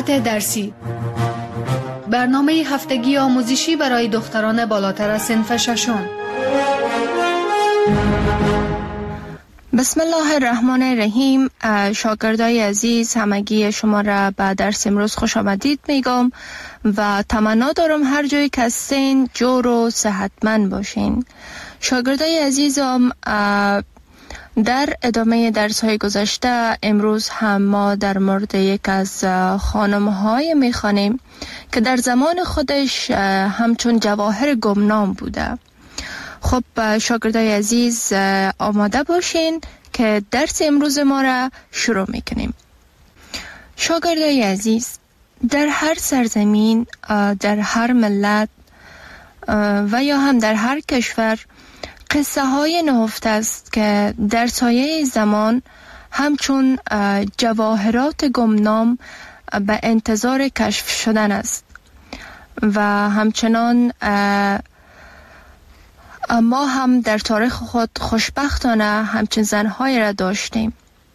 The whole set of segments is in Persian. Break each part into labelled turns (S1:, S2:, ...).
S1: مهارت درسی، برنامه هفتگی آموزشی برای دختران بالاتر از صنف ششم.
S2: بسم الله الرحمن الرحیم. شاگردای عزیز، همگی شما را به درس امروز خوش آمدید میگم و تمنا دارم هر جایی که هستین جور و صحتمند باشین. شاگردای عزیزم، در ادامه درس های گذشته امروز هم ما در مورد یک از خانم های میخوانیم که در زمان خودش همچون جواهر گمنام بوده. خب شاگردای عزیز، آماده باشین که درس امروز ما را شروع میکنیم. شاگردای عزیز، در هر سرزمین، در هر ملت و یا هم در هر کشور قصه های نهفته است که در سایه زمان همچون جواهرات گمنام به انتظار کشف شدن است و همچنان ما هم در تاریخ خود خوشبختانه همچین زنهایی را داشتیم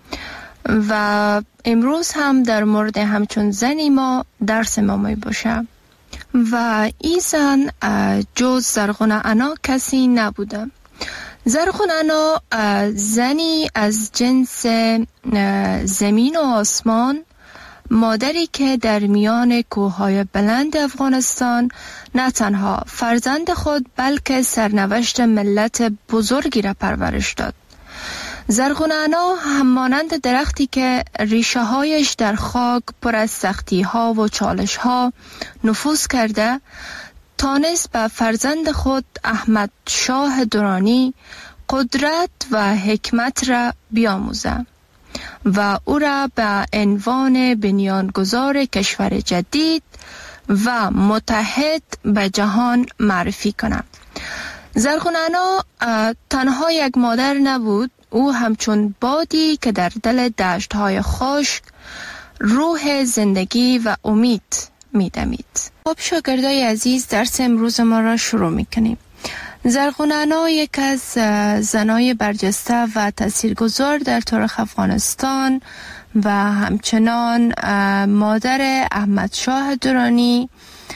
S2: و امروز هم در مورد همچون زنی ما درس ما می باشه و این زن جز زرغونه انا کسی نبوده. زرغونه انا زنی از جنس زمین و آسمان، مادری که در میان کوههای بلند افغانستان نه تنها فرزند خود بلکه سرنوشت ملت بزرگی را پرورش داد. زرغونه انا همانند درختی که ریشه هایش در خاک پر از سختی ها و چالش ها نفوذ کرده، تانست به فرزند خود احمد شاه درانی قدرت و حکمت را بیاموزه و او را به عنوان بنیانگذار کشور جدید و متحد به جهان معرفی کنه. زرغونه انا تنها یک مادر نبود، او همچون بادی که در دل دشت‌های خشک روح زندگی و امید می‌دمید. خب شاگردای عزیز، درس امروز ما را شروع می‌کنیم. زرغونه انا یک از زنای برجسته و تاثیرگذار در تاریخ افغانستان و همچنان مادر احمد شاه درانی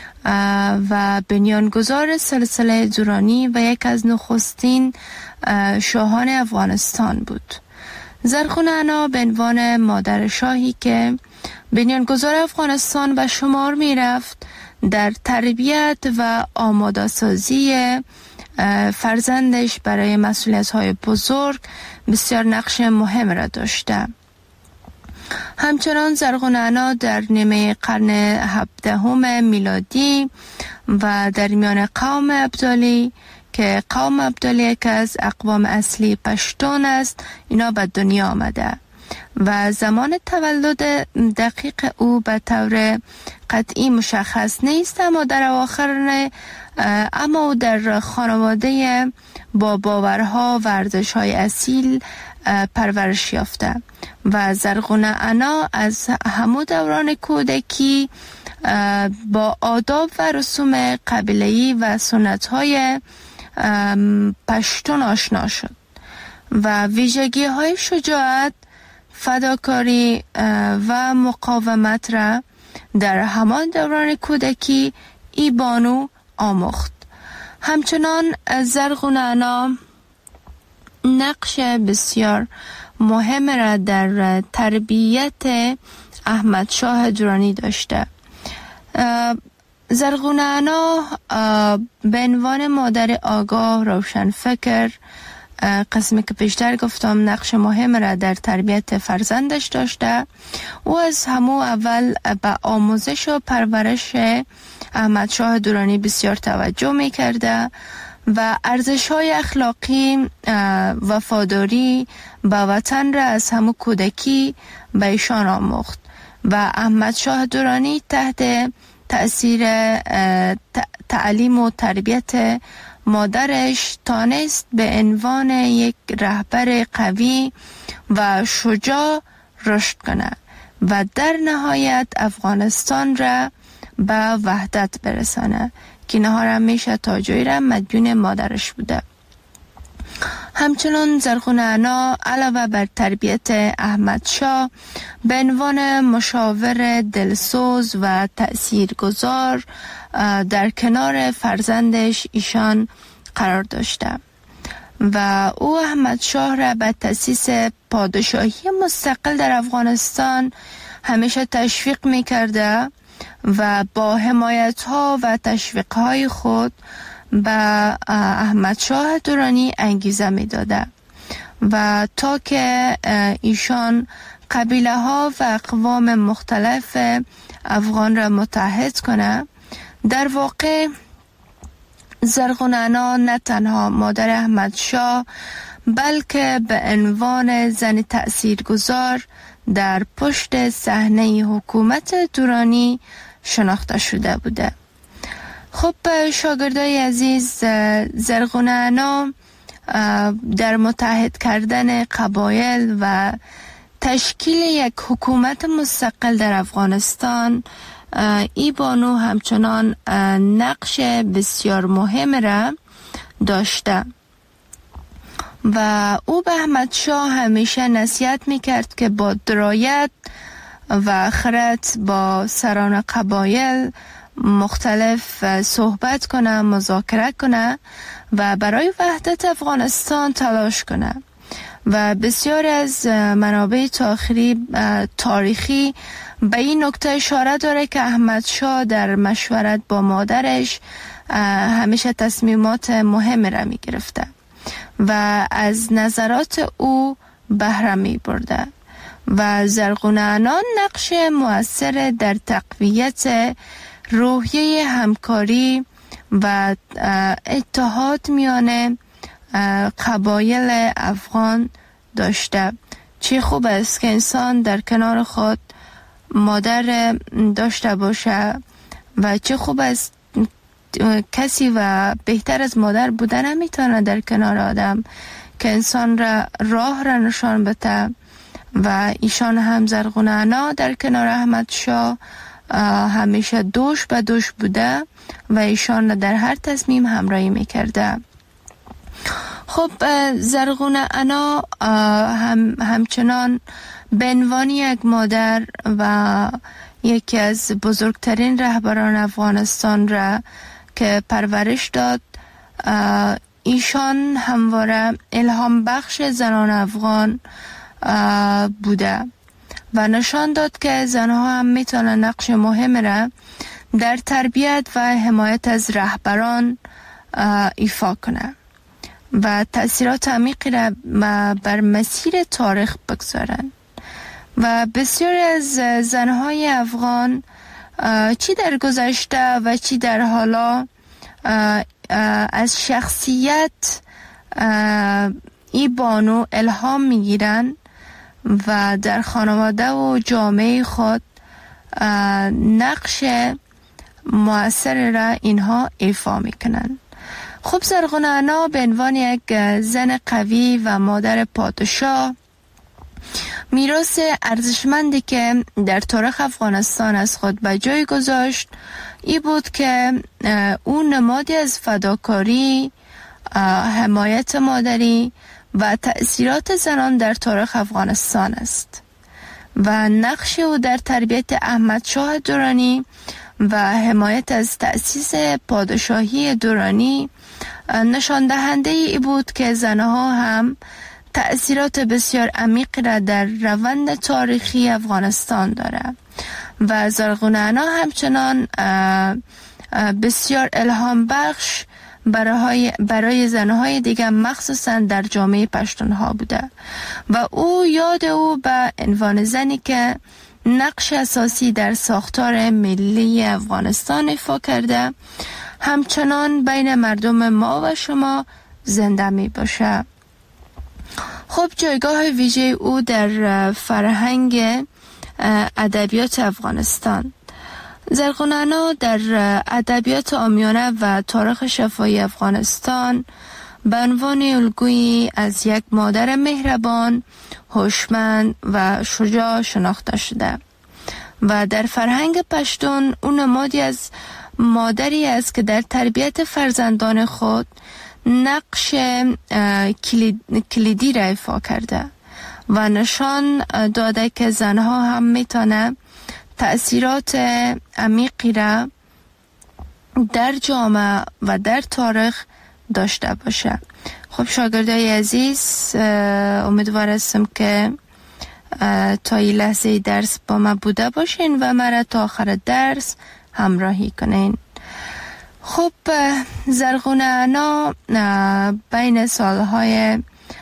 S2: و بنیانگذار سلسله درانی و یک از نخستین شاهان افغانستان بود. زرغونه انا به عنوان مادر شاهی که بنیانگذار افغانستان به شمار می رفت، در تربیت و آماده سازی فرزندش برای مسئولیت‌های بزرگ بسیار نقش مهم را داشته. همچنان زرغونه انا در نیمه قرن 17 میلادی و در میان قوم ابدالی که قوم ابدالی یک از اقوام اصلی پشتون است، اینا به دنیا آمده و زمان تولد دقیق او به طور قطعی مشخص نیست، اما در اواخر او در خانواده با باورها و ارزش‌های اصیل پرورش یافته و زرغونه انا از همون دوران کودکی با آداب و رسوم قبیله‌ای و سنت‌های پشتون آشنا شد و ویژگی‌های شجاعت، فداکاری و مقاومت را در همان دوران کودکی ای بانو آموخت. همچنان زرغونه انا نقش بسیار مهم را در تربیت احمد شاه درانی داشته. زرغونه انا به عنوان مادر آگاه، روشن فکر، قسمی که پیشتر گفتم نقش مهم را در تربیت فرزندش داشته. او از همون اول به آموزش و پرورش احمد شاه درانی بسیار توجه می کرده و ارزش‌های اخلاقی، وفاداری به وطن را از همون کودکی به ایشان آموخت و احمد شاه درانی تحت تأثیر تعلیم و تربیت مادرش تانست به عنوان یک رهبر قوی و شجاع رشد کنه و در نهایت افغانستان را به وحدت برسانه که اینها را میشه تا جایی را مدیون مادرش بوده. همچنان زرغون انا علاوه بر تربیت احمد شاه به عنوان مشاور دلسوز و تأثیرگذار در کنار فرزندش ایشان قرار داشته و او احمد شاه را به تأسیس پادشاهی مستقل در افغانستان همیشه تشویق می کرده و با حمایت ها و تشویق های خود به احمد شاه درانی انگیزه می داده و تا که ایشان قبیله ها و اقوام مختلف افغان را متحد کنه. در واقع زرغون انا نه تنها مادر احمد شاه بلکه به عنوان زن تأثیرگذار در پشت صحنه حکومت درانی شناخته شده بوده. خب شاگردای عزیز، زرغون انا در متحد کردن قبایل و تشکیل یک حکومت مستقل در افغانستان ای بانو همچنان نقش بسیار مهم را داشته و او به احمد شاه همیشه نصیحت میکرد که با درایت و خرد با سران قبایل مختلف صحبت کنه، مذاکره کنه و برای وحدت افغانستان تلاش کنه و بسیار از منابع تاریخی به این نکته اشاره داره که احمد شاه در مشورت با مادرش همیشه تصمیمات مهم را می گرفته و از نظرات او بهره می برده و زرغون انا نقش مؤثر در تقویت روحیه همکاری و اتحاد میان قبایل افغان داشته. چه خوب است که انسان در کنار خود مادر داشته باشه و چه خوب است کسی و بهتر از مادر بودن نمیتونه در کنار آدم که انسان راه را نشان بده و ایشان هم زرغون انا در کنار احمد شاه همیشه دوش به دوش بوده و ایشان در هر تصمیم همراهی میکرده. خب زرغون انا همچنان به عنوان یک مادر و یکی از بزرگترین رهبران افغانستان را که پرورش داد، ایشان همواره الهام بخش زنان افغان بوده و نشان داد که زنها هم میتونن نقش مهم را در تربیت و حمایت از رهبران ایفا کنه و تأثیرات عمیقی را بر مسیر تاریخ بگذارن و بسیاری از زنهای افغان چی در گذشته و چی در حالا از شخصیت ای بانو الهام میگیرن و در خانواده و جامعه خود نقش مؤثر را اینها ایفا میکنن. خب زرغون انا به عنوان یک زن قوی و مادر پادشاه میراث ارزشمندی که در تاریخ افغانستان از خود به جای گذاشت ای بود که او نمادی از فداکاری، حمایت مادری و تأثیرات زنان در تاریخ افغانستان است و نقش او در تربیت احمد شاه درانی و حمایت از تأسیس پادشاهی درانی نشان دهنده ای بود که زنها هم تأثیرات بسیار عمیق را در روند تاریخی افغانستان داره و زرغون انا همچنان بسیار الهام بخش برای زنهای دیگر مخصوصا در جامعه پشتونها بوده و یاد او به عنوان زنی که نقش اساسی در ساختار ملی افغانستان ایفا کرده همچنان بین مردم ما و شما زنده می باشه. خب جایگاه ویژه او در فرهنگ ادبیات افغانستان. زرغون انا در ادبیات عامیانه و تاریخ شفاهی افغانستان به عنوان الگویی از یک مادر مهربان، هوشمند و شجاع شناخته شده و در فرهنگ پشتون اون نمادی از مادری است که در تربیت فرزندان خود نقش کلیدی را ایفا کرده و نشان داده که زنها هم میتونه تأثیرات عمیقی را در جامعه و در تاریخ داشته باشه. خب شاگردای عزیز، امیدوار هستم که تا این لحظه درس با ما بوده باشین و مرا تا آخر درس همراهی کنین. خب زرغونه انا بین سالهای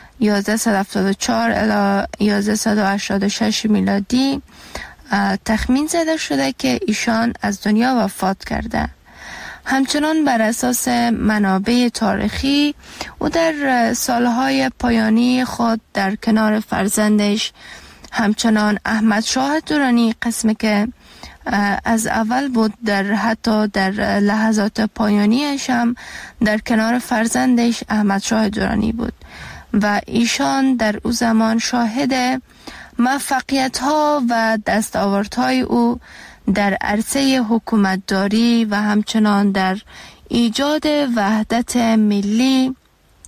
S2: 1174 الی 1186 میلادی تخمین زده شده که ایشان از دنیا وفات کرده. همچنان بر اساس منابع تاریخی او در سالهای پایانی خود در کنار فرزندش همچنان احمد شاه درانی، قسمی که از اول بود، حتی در لحظات پایانیش هم در کنار فرزندش احمد شاه درانی بود و ایشان در او زمان شاهد موفقیت ها و دستاوردهای او در عرصه حکومتداری و همچنان در ایجاد وحدت ملی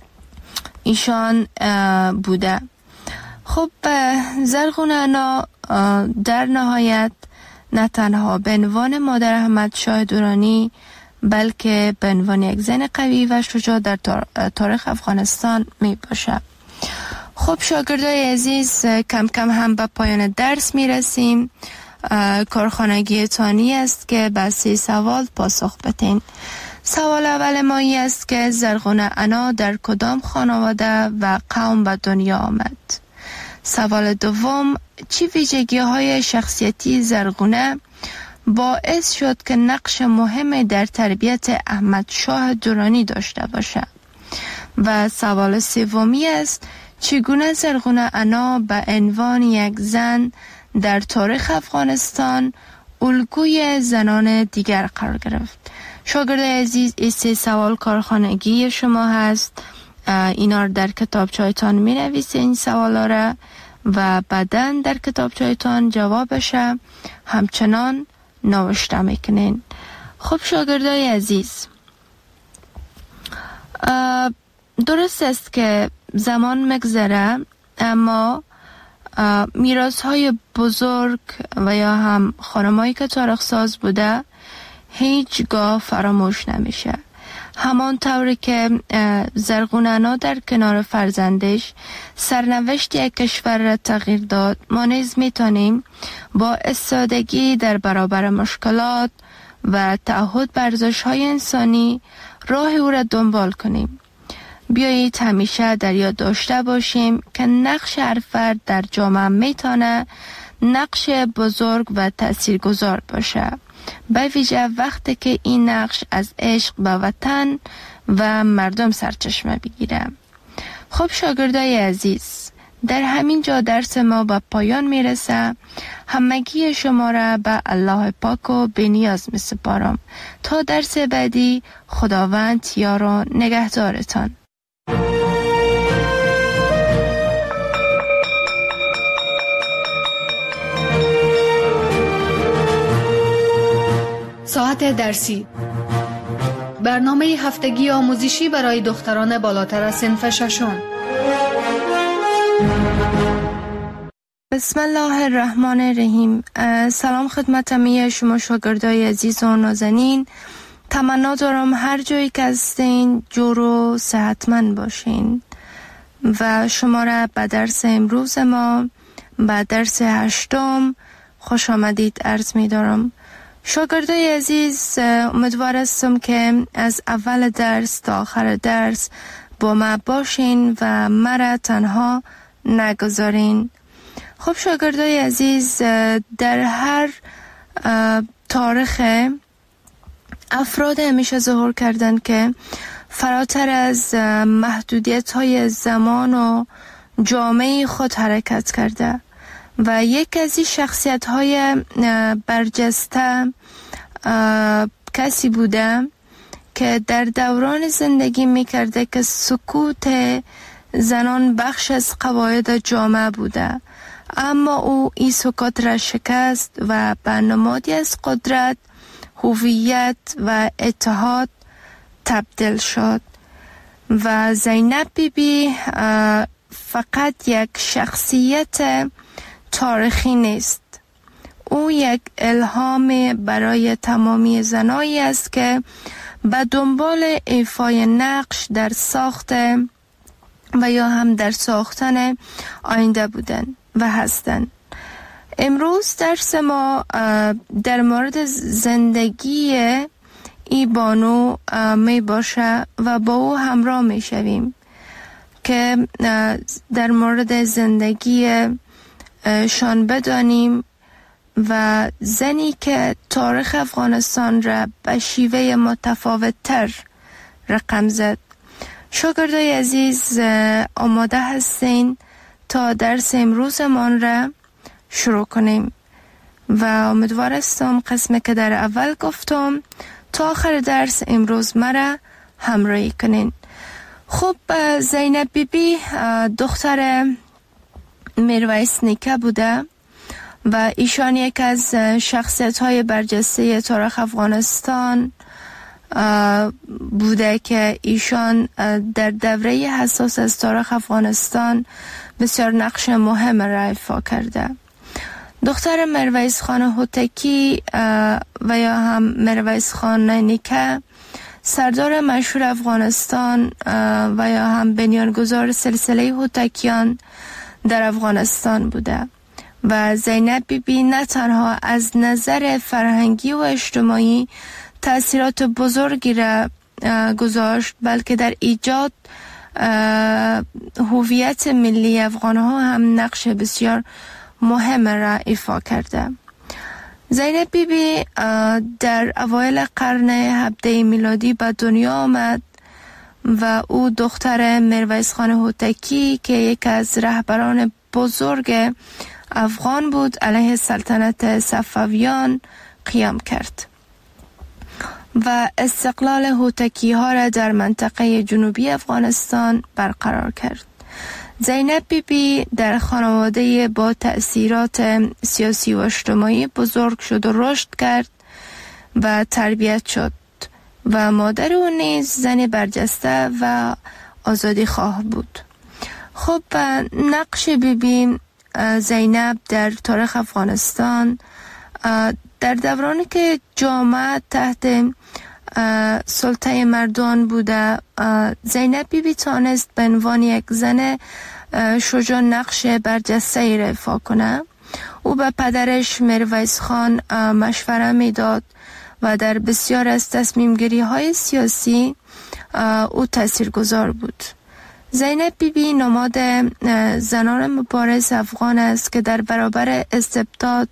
S2: ایشان بوده. خب زرغونه انا در نهایت نه تنها به عنوان مادر احمد شاه درانی بلکه به عنوان یک زن قوی و شجاع در تاریخ افغانستان می باشه. خب شاگردای عزیز، کم کم هم به پایان درس می رسیم. کارخانگی تانی است که به 3 سوال پاسخ بدین. سوال اول ما این است که زرغونه انا در کدام خانواده و قوم به دنیا آمد؟ سوال دوم، چی ویژگی های شخصیتی زرغونه باعث شد که نقش مهم در تربیت احمد شاه درانی داشته باشد؟ و سوال سومی است، چگونه زرغونه انا به عنوان یک زن در تاریخ افغانستان الگوی زنان دیگر قرار گرفت؟ شاگرد عزیز، این 3 سوال کارخانگی شما هست. اینا رو در کتابچه‌تان می نویسین این سوالا را و بعداً در کتابچه‌تان جوابش همچنان نوشته میکنین. خب شاگردای عزیز، درست است که زمان مگذره، اما میراث‌های بزرگ و یا هم خانمایی که تاریخ ساز بوده هیچگاه فراموش نمیشه. همان طوری که زرغونه انا در کنار فرزندش سرنوشت یک کشور را تغییر داد، ما نیز میتونیم با استادگی در برابر مشکلات و تعهد به ارزش‌های انسانی راه او را دنبال کنیم. بیایید همیشه در یاد داشته باشیم که نقش هر فرد در جامعه میتونه نقش بزرگ و تاثیرگذار باشه، به ویژه وقتی که این نقش از عشق به وطن و مردم سرچشمه بگیره. خب شاگردای عزیز، در همین جا درس ما به پایان میرسه. همگی شما را به الله پاک و بی‌نیاز میسپارم. تا درس بعدی، خداوند یار و نگهدارتان.
S1: ساعت درسی، برنامه هفتگی آموزشی برای دختران بالاتر از صنف ششم.
S2: بسم الله الرحمن الرحیم. سلام خدمت همه شما شاگردای عزیز و نازنین. تمنا دارم هر جایی که هستین جور و صحتمند باشین و شما را به درس امروز ما، به درس 8 خوش آمدید عرض می دارم. شاگردای عزیز، امیدوار هستم که از اول درس تا آخر درس با ما باشین و مرا تنها نگذارین. خب شاگردای عزیز، در هر تاریخ افراد همیشه ظهور کردن که فراتر از محدودیت های زمان و جامعه خود حرکت کرده و یک از این شخصیت های برجسته کسی بوده که در دوران زندگی میکرده که سکوت زنان بخش از قواعد جامعه بوده، اما او این سکوت را شکست و به نمادی از قدرت، هویت و اتحاد تبدیل شد و زینب بیبی فقط یک شخصیت تاریخی نیست، او یک الهام برای تمامی زنایی است که به دنبال ایفای نقش در ساخت و یا هم در ساختن آینده بودن و هستند. امروز درس ما در مورد زندگی ای بانو می باشه و با او همراه می شویم که در مورد زندگی شان بدانیم و زنی که تاریخ افغانستان را به شیوه متفاوت تر رقم زد. شاگردای عزیز آماده هستین تا درس امروزمان را شروع کنیم و امیدوار هستم قسمی که در اول گفتم تا آخر درس امروز مرا همراهی کنین. خب زینب بیبی دختر میرویس نیکه بوده و ایشان یک از شخصیت های برجسته تاریخ افغانستان بوده که ایشان در دوره حساس از تاریخ افغانستان بسیار نقش مهم را ایفا کرده. دختر میرویس خان هوتکی و یا هم میرویس خان نیکه سردار مشهور افغانستان و یا هم بنیانگذار سلسله هوتکیان در افغانستان بوده و زینب بیبی نه تنها از نظر فرهنگی و اجتماعی تأثیرات بزرگی را گذاشت بلکه در ایجاد هویت ملی افغانها هم نقش بسیار مهم را ایفا کرده. زینب بیبی در اوایل قرن 17 میلادی به دنیا آمد و او دختر میرویس خان هوتکی که یک از رهبران بزرگ افغان بود علیه سلطنت صفویان قیام کرد و استقلال هوتکی ها را در منطقه جنوبی افغانستان برقرار کرد. زینب بیبی در خانواده با تأثیرات سیاسی و اجتماعی بزرگ شد و رشد کرد و تربیت شد و مادر او نیز زن برجسته و آزادی خواه بود. خب نقش بیبی زینب در تاریخ افغانستان در دورانی که جامعه تحت سلطه مردان بوده، زینب بیبی تانست به عنوان یک زن شجاع نقش برجسته را ایفا کنه. او به پدرش میرویس خان مشوره میداد و در بسیار از تصمیم گیری های سیاسی او تاثیرگذار بود. زینب بیبی نماد زنان مبارز افغان است که در برابر استبداد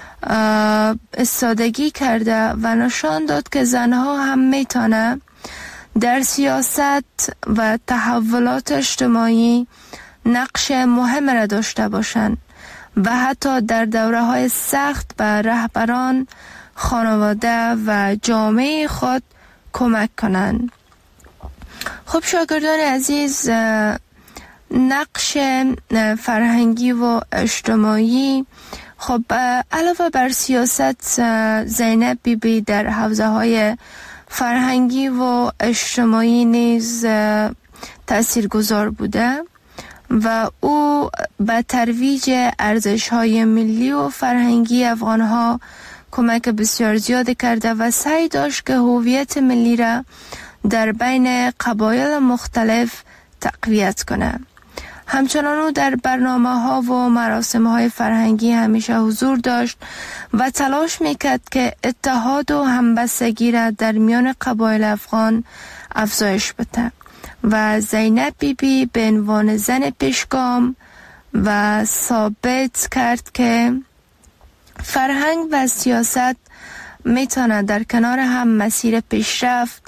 S2: استادگی کرده و نشان داد که زنها هم میتونه در سیاست و تحولات اجتماعی نقش مهم را داشته باشند و حتی در دوره‌های سخت به رهبران، خانواده و جامعه خود کمک کنند. خب شاگردان عزیز، نقش فرهنگی و اجتماعی، خب علاوه بر سیاست، زینب بیبی در حوزه های فرهنگی و اجتماعی نیز تاثیرگذار بوده و او به ترویج ارزش‌های ملی و فرهنگی افغان‌ها کمک بسیار زیاد کرده و سعی داشت که هویت ملی را در بین قبایل مختلف تقویت کنه. همچنان او در برنامه‌ها و مراسم‌های فرهنگی همیشه حضور داشت و تلاش می‌کرد که اتحاد و همبستگی را در میان قبایل افغان افزایش بده و زینب بیبی به عنوان زن پیشگام و ثابت کرد که فرهنگ و سیاست میتونه در کنار هم مسیر پیشرفت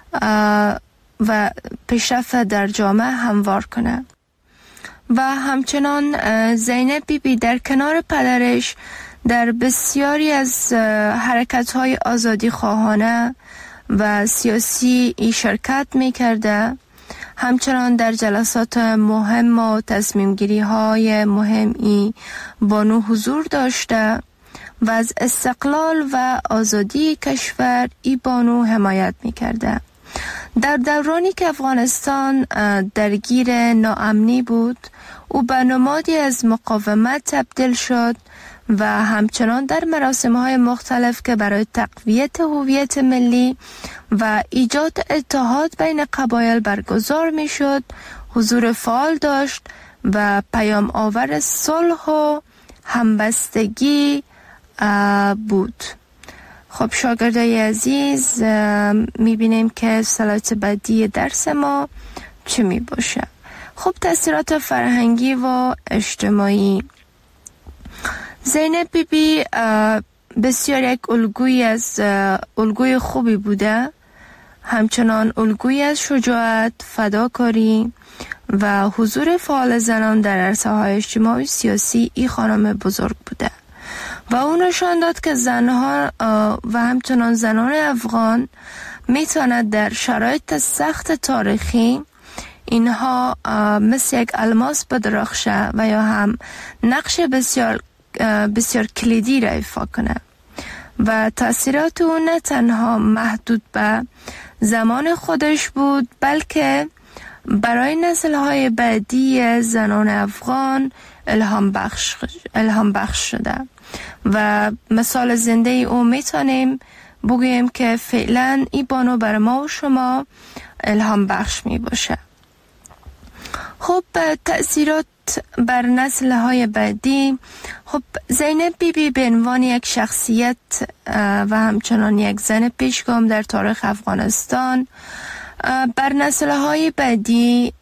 S2: و پیشرفت در جامعه هموار کنه. و همچنان زینب بیبی در کنار پدرش در بسیاری از حرکت‌های آزادی خواهانه و سیاسی شرکت می‌کرده. همچنان در جلسات مهم و تصمیم‌گیری‌های مهمی بانو حضور داشته و از استقلال و آزادی کشور ای بانو حمایت می‌کرده. در دورانی که افغانستان درگیر ناامنی بود، او به نمادی از مقاومت تبدیل شد و همچنان در مراسم‌های مختلف که برای تقویت هویت ملی و ایجاد اتحاد بین قبایل برگزار می‌شد، حضور فعال داشت و پیام آور صلح و همبستگی بود. خب شاگردای عزیز، می‌بینیم که سلایت بعدی درس ما چه می‌باشه؟ خب تأثیرات فرهنگی و اجتماعی. زینب بیبی بسیار یک الگوی خوبی بوده، همچنان الگوی از شجاعت، فداکاری و حضور فعال زنان در عرصه‌های اجتماعی سیاسی این خانم بزرگ بوده و اون نشان داد که زنها و همچنان زنان افغان میتواند در شرایط سخت تاریخی اینها مثل یک الماس بدرخشه و یا هم نقش بسیار کلیدی را ایفا کنه و تأثیرات اون نه تنها محدود به زمان خودش بود، بلکه برای نسل‌های بعدی زنان افغان الهام بخش شده و مثال زنده او میتونیم بگوییم که فعلا این بانو بر ما و شما الهام بخش می باشه. خب تأثیرات بر نسل‌های بعدی. خب زینب بیبی به عنوان یک شخصیت و همچنان یک زن پیشگام در تاریخ افغانستان بر نسل‌های بعدی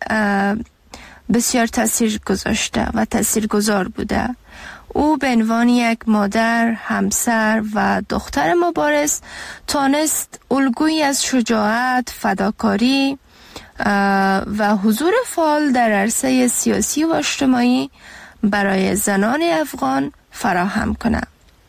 S2: بسیار تأثیر گذاشته و تأثیرگذار بوده. او به عنوان یک مادر، همسر و دختر مبارز تانست الگویی از شجاعت، فداکاری و حضور فعال در عرصه سیاسی و اجتماعی برای زنان افغان فراهم کنه.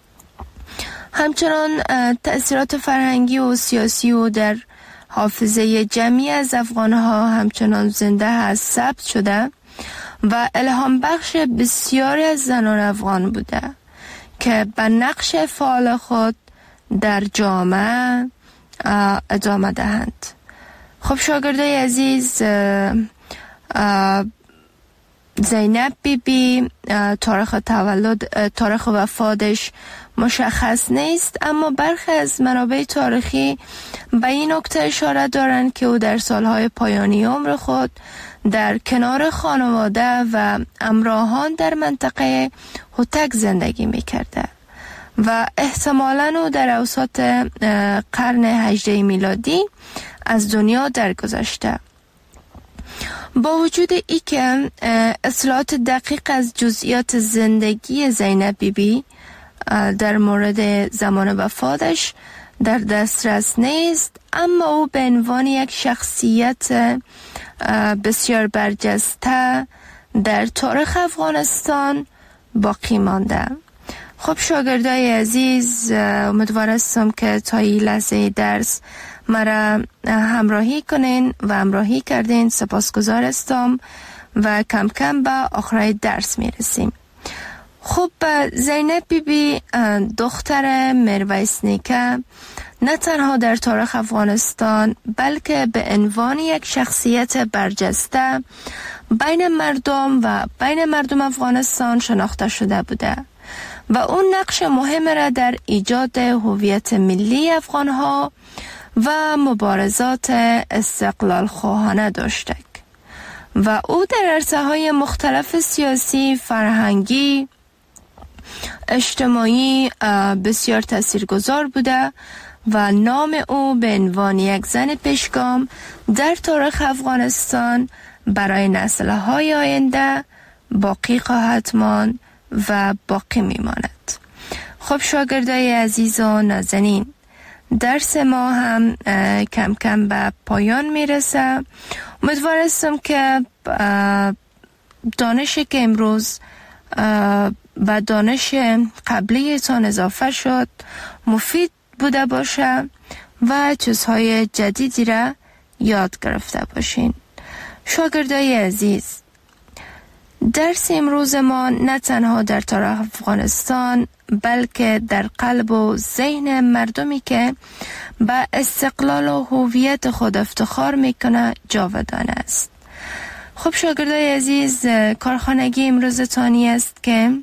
S2: همچنان تأثیرات فرهنگی و سیاسی او در حافظه جمعی از افغانها همچنان زنده هست، ثبت شده و الهام بخش بسیاری از زنان افغان بوده که به نقش فعال خود در جامعه ادامه دهند. خب شاگردای عزیز، زینب بیبی تاریخ وفاتش مشخص نیست، اما برخی از منابع تاریخی به این نکته اشاره دارند که او در سالهای پایانی عمر خود در کنار خانواده و همراهان در منطقه هوتک زندگی میکرده و احتمالاً او در اوسط قرن 18 میلادی از دنیا درگذشته. با وجود ای که اطلاعات دقیق از جزئیات زندگی زینب بیبی در مورد زمان وفاتش در دسترس نیست، اما او به عنوان یک شخصیت بسیار برجسته در تاریخ افغانستان باقی مانده. خب شاگردای عزیز، امیدوار هستم که تا این لحظه درس مرا همراهی کنین و همراهی کردین. سپاسگزار هستم و کم کم به آخرای درس میرسیم. خب زینب بیبی دختر میرویس نیکه نه تنها در تاریخ افغانستان بلکه به عنوان یک شخصیت برجسته بین مردم افغانستان شناخته شده بوده و اون نقش مهم را در ایجاد هویت ملی افغانها و مبارزات استقلال خواهانه داشته و او در عرصه‌های مختلف سیاسی، فرهنگی، اجتماعی بسیار تاثیرگذار بوده و نام او به عنوان یک زن پیشگام در تاریخ افغانستان برای نسل‌های آینده باقی خواهد ماند و باقی میماند. خب شاگردای عزیز و نازنین، درس ما هم کم کم به پایان میرسه. امیدوار هستم که دانشی که امروز و دانش قبلیتان اضافه شد مفید بوده باشه و چیزهای جدیدی را یاد گرفته باشین. شاگردای عزیز، درس امروز ما نه تنها در تاریخ افغانستان بلکه در قلب و ذهن مردمی که به استقلال و هویت خود افتخار میکنه جاودان است. خب شاگردای عزیز، کارخانگی امروزتانی است که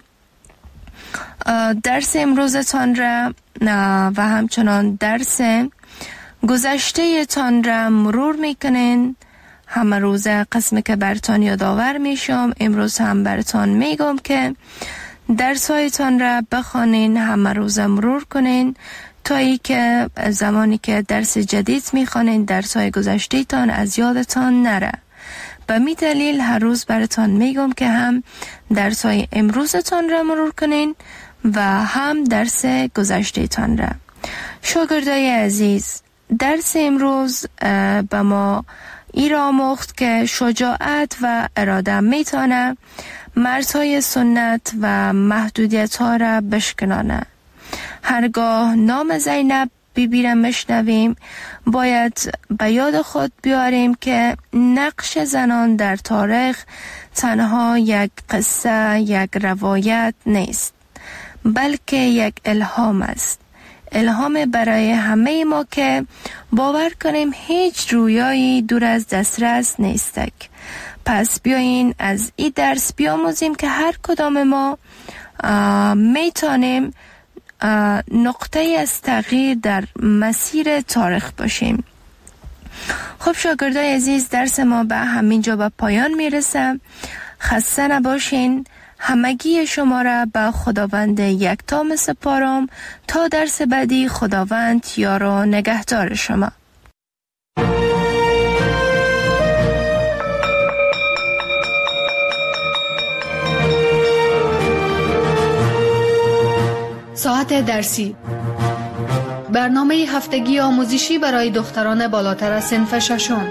S2: درس امروزتان را و همچنان درس گذشته تان را مرور میکنین. همه روز قسمی که برتان یادآور میشم، امروز هم برتان میگم که درس هایتان را بخوانین، همه روز مرور کنین تا ای که زمانی که درس جدید میخوانین درس های گذشته تان از یادتان نره. به می دلیل هر روز برتان میگم که هم درس های امروزتان را مرور کنین و هم درس گذشته تان را. شاگردای عزیز، درس امروز به ما ای را آموخت که شجاعت و اراده میتونه مرزهای سنت و محدودیت ها را بشکنانه. هرگاه نام زینب بیبی را مشنویم باید به یاد خود بیاریم که نقش زنان در تاریخ تنها یک قصه، یک روایت نیست، بلکه یک الهام است. الهام برای همه ما که باور کنیم هیچ رویایی دور از دسترس نیستک. پس بیایین از این درس بیاموزیم که هر کدام ما میتونیم نقطه از تغییر در مسیر تاریخ باشیم. خب شاگردای عزیز، درس ما به همینجا به پایان میرسه. خسته نباشین. همگی شما را به خداوند یکتا میسپارم تا درس بعدی. خداوند یار و نگهدار شما.
S1: ساعت درسی، برنامه هفتگی آموزشی برای دختران بالاتر از صنف ششم.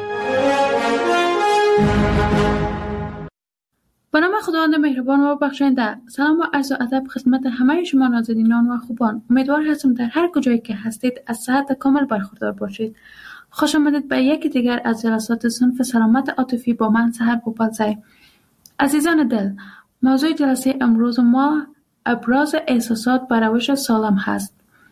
S3: به نام خداوند مهربان و بخشنده، سلام و عرض ادب خدمت همه شما نازنینان و خوبان. امیدوار هستم در هر کجایی که هستید از صحت کامل برخوردار باشید. خوش آمدید به یکی دیگر از جلسات صنف سلامت عاطفی با من سحر پوپلزی. عزیزان دل، موضوع جلسه امروز ما ابراز احساسات به روش سالم هست.